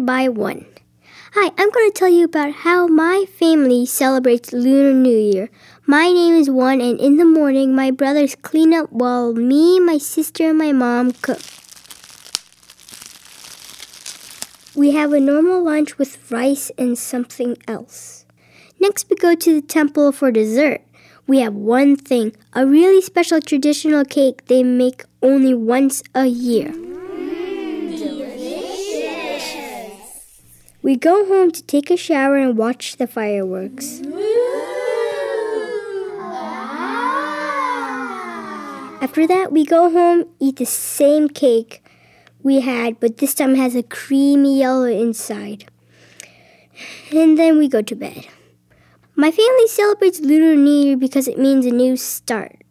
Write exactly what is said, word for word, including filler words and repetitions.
by one. Hi, I'm going to tell you about how my family celebrates Lunar New Year. My name is Juan, and in the morning, my brothers clean up while me, my sister, and my mom cook. We have a normal lunch with rice and something else. Next, we go to the temple for dessert. We have one thing, a really special traditional cake they make only once a year. Mm, delicious! We go home to take a shower and watch the fireworks. Wow. After that, we go home, eat the same cake we had, but this time it has a creamy yellow inside. And then we go to bed. My family celebrates Lunar New Year because it means a new start.